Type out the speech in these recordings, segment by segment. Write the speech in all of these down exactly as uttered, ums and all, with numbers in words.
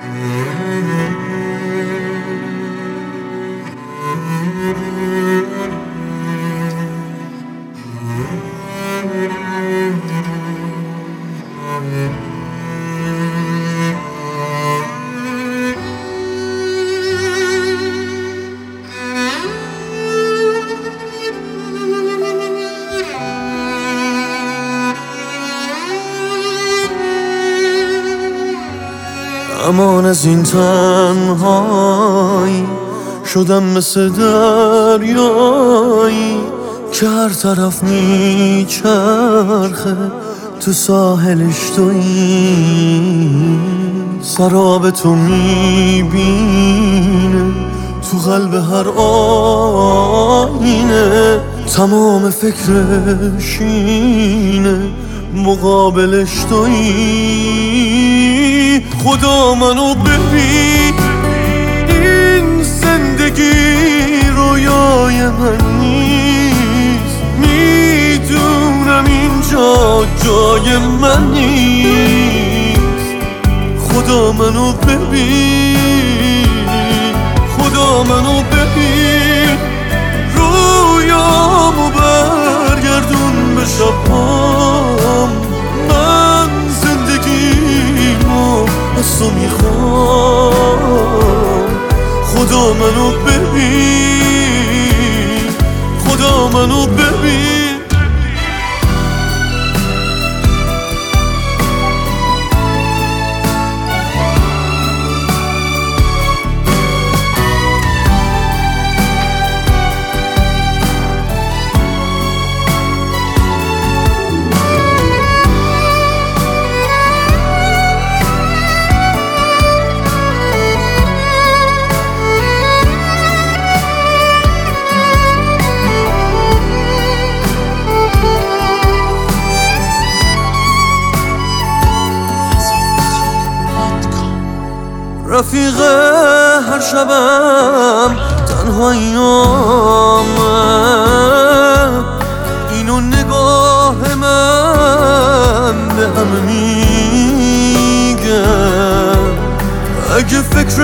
امان از این تنهایی شدم مثل دریایی که هر طرف میچرخه تو ساحلش تویی، سراب تو میبینه تو قلب هر آینه، تمام فکرش اینه مقابلش تویی. خدا منو ببین، این زندگی رویای من نیست، میدونم اینجا جای من نیست. خدا منو ببین، خدا منو ببین، رویامو برگردون به شبام. من زندگیمو از تو میخوام. خدا منو ببین، خدا منو ببین. رفیق هر شبم تنهاییامه، اینو نگاه من به همه میگه. اگه فکر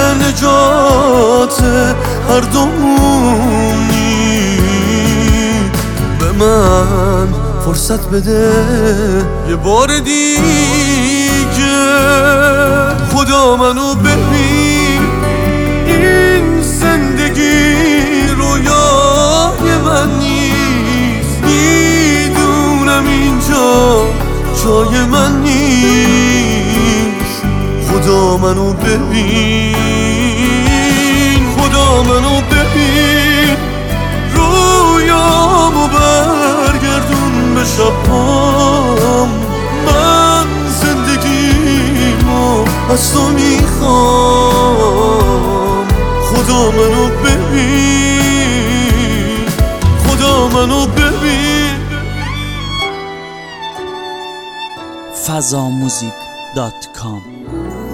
نجات هر دومونی، به من فرصت بده یه بار دیگه. خدا منو ببین، این زندگی رویای من نیست، میدونم اینجا جای من نیست. خدا منو ببین، خدا منو ببین، رویامو برگردون به شبام. من زندگیمو از تو میخوام. خدا منو ببین، خدا منو ببین. فضاموزیک دات کام